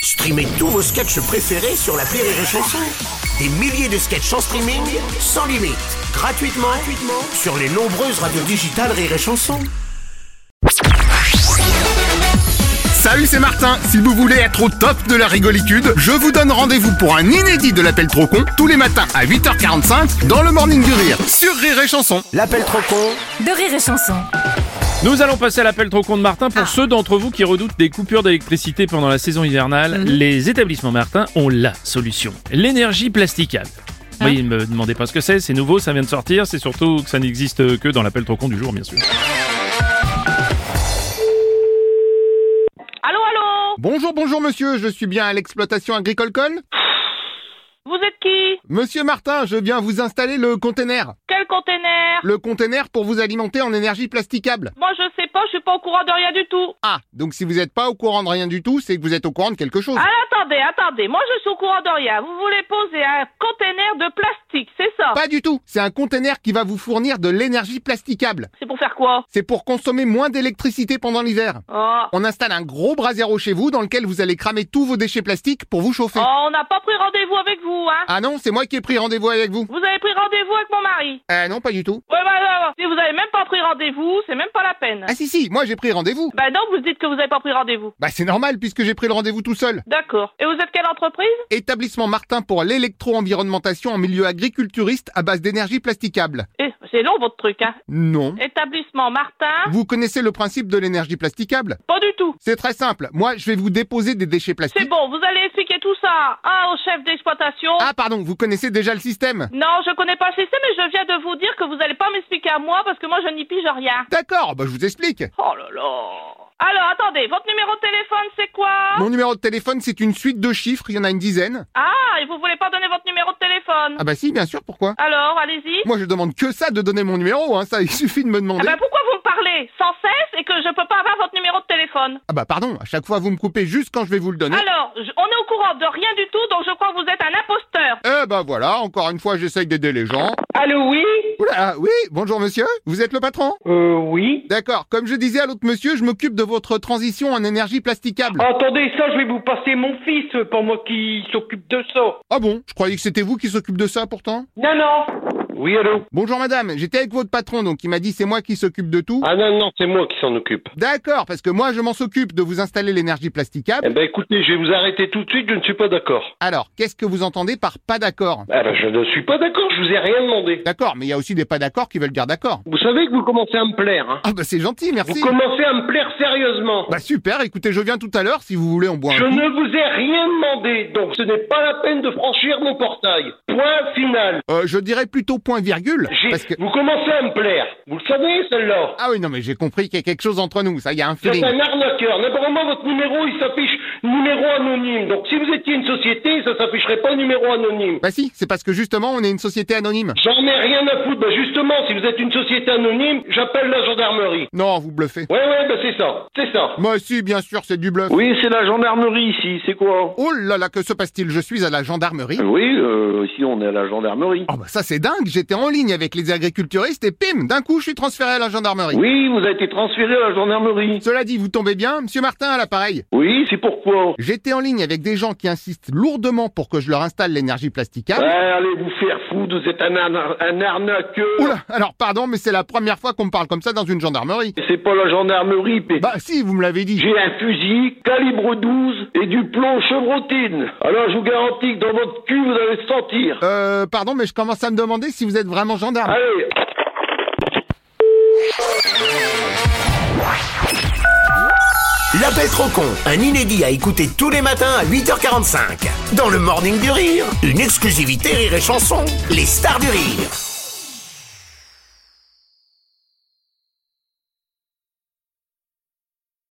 Streamez tous vos sketchs préférés sur l'appli Rire et Chanson. Des milliers de sketchs en streaming, sans limite, gratuitement sur les nombreuses radios digitales Rire et Chanson. Salut, c'est Martin. Si vous voulez être au top de la rigolitude, je vous donne rendez-vous pour un inédit de l'appel trop con tous les matins à 8h45 dans le Morning du Rire sur Rire et Chanson. L'appel trop con de Rire et Chanson. Nous allons passer à l'appel trop con de Martin. Pour ceux d'entre vous qui redoutent des coupures d'électricité pendant la saison hivernale, les établissements Martin ont la solution. L'énergie plasticable. Oui, ne me demandez pas ce que c'est nouveau, ça vient de sortir, c'est surtout que ça n'existe que dans l'appel trop con du jour, bien sûr. Allô? Bonjour monsieur, je suis bien à l'exploitation agricole Col. Vous êtes qui? Monsieur Martin, je viens vous installer le container. Quel container? Le container pour vous alimenter en énergie plasticable. Moi je sais pas, je suis pas au courant de rien du tout. Ah, donc si vous n'êtes pas au courant de rien du tout, c'est que vous êtes au courant de quelque chose. Ah, attendez, moi je suis au courant de rien. Vous voulez poser un container de plastique, c'est ça? Pas du tout, c'est un container qui va vous fournir de l'énergie plasticable. C'est pour faire quoi? C'est pour consommer moins d'électricité pendant l'hiver. Oh. On installe un gros brasero chez vous dans lequel vous allez cramer tous vos déchets plastiques pour vous chauffer. Oh, on n'a pas pris rendez-vous avec vous, hein? Ah non, c'est moi qui ai pris rendez-vous avec vous. Vous avez pris rendez-vous avec mon mari? Non, pas du tout. Ouais, bah, si vous avez même pas pris rendez-vous, c'est même pas la peine. Ah si, moi j'ai pris rendez-vous. Bah non, vous dites que vous avez pas pris rendez-vous. Bah c'est normal puisque j'ai pris le rendez-vous tout seul. D'accord. Et vous êtes quelle entreprise? Établissement Martin pour l'électro-environnementation en milieu agriculturiste à base d'énergie plasticable. Eh, c'est long votre truc, hein? Non. Établissement Martin? Vous connaissez le principe de l'énergie plasticable? Pas du tout. C'est très simple. Moi, je vais vous déposer des déchets plastiques. C'est bon, vous allez expliquer tout ça au chef d'exploitation. Ah pardon, vous connaissez déjà le système? Non, je connais pas le système et je viens de vous dire que vous allez pas m'expliquer à moi parce que moi je n'y pige rien. D'accord, bah je vous explique. Oh là là. Alors, attendez, votre numéro de téléphone c'est quoi? Mon numéro de téléphone, c'est une suite de chiffres, il y en a une dizaine. Ah, et vous voulez pas donner votre numéro de téléphone? Ah bah si, bien sûr, pourquoi? Alors, allez-y. Moi je demande que ça de donner mon numéro, hein, ça il suffit de me Ah demander. bah pourquoi vous me parlez sans cesse et que je peux pas avoir votre numéro de téléphone? Ah bah pardon, à chaque fois vous me coupez juste quand je vais vous le donner. Alors, on est au courant de rien du tout, donc je crois que vous êtes un imposteur. Eh bah voilà, encore une fois j'essaye d'aider les gens. Allô, oui? Oula, oui, bonjour monsieur, vous êtes le patron? Oui. D'accord, comme je disais à l'autre monsieur, je m'occupe de votre transition en énergie plasticable. Attendez, ça, je vais vous passer mon fils, pas moi qui s'occupe de ça. Ah bon, je croyais que c'était vous qui s'occupe de ça pourtant. Non. Oui, allô? Bonjour madame, j'étais avec votre patron donc il m'a dit c'est moi qui s'occupe de tout. Ah non, c'est moi qui s'en occupe. D'accord, parce que moi je m'en s'occupe de vous installer l'énergie plasticable. Eh ben écoutez, je vais vous arrêter tout de suite, je ne suis pas d'accord. Alors, qu'est-ce que vous entendez par pas d'accord? Ah ben je ne suis pas d'accord, je vous ai rien demandé. D'accord, mais il y a aussi des pas d'accord qui veulent dire d'accord. Vous savez que vous commencez à me plaire, hein? Ah bah c'est gentil, merci. Vous commencez à me plaire sérieusement. Bah super, écoutez, je viens tout à l'heure, si vous voulez on boit un Je coup. ne vous ai rien demandé, donc ce n'est pas la peine de franchir mon portail. Point final. Je dirais plutôt point virgule, parce que... Vous commencez à me plaire. Vous le savez, celle-là. Ah oui, non mais j'ai compris qu'il y a quelque chose entre nous, ça y a un Vous êtes feeling. un arnaqueur. Naturellement, votre numéro, il s'affiche numéro anonyme. Donc, si vous étiez une société, ça s'afficherait pas numéro anonyme. Bah si, c'est parce que justement on est une société anonyme. J'en ai rien à foutre. Bah, justement, si vous êtes une société anonyme, j'appelle la gendarmerie. Non, vous bluffez. Ouais, bah, c'est ça. C'est ça. Moi si, bien sûr, c'est du bluff. Oui, c'est la gendarmerie ici. C'est quoi? Oh là là, que se passe-t-il? Je suis à la gendarmerie. Oui, ici, on est à la gendarmerie. Oh bah ça c'est dingue, j'étais en ligne avec les agriculturistes et pim, d'un coup je suis transféré à la gendarmerie. Oui, vous avez été transféré à la gendarmerie. Cela dit, vous tombez bien, monsieur Martin à l'appareil. Oui, c'est pourquoi? J'étais en ligne avec des gens qui insistent lourdement pour que je leur installe l'énergie plasticable. Ouais, allez vous faire foutre, vous êtes un arnaqueur. Oula, alors pardon, mais c'est la première fois qu'on me parle comme ça dans une gendarmerie. C'est pas la gendarmerie, mais... Bah si, vous me l'avez dit. J'ai un fusil, calibre 12 et du plomb chevrotine. Alors je vous garantis que dans votre cul, vous allez le sentir. Pardon, mais je commence à me demander si vous êtes vraiment gendarme. Allez. L'appel trop con, un inédit à écouter tous les matins à 8h45. Dans le Morning du Rire, une exclusivité Rire et Chanson, les stars du rire.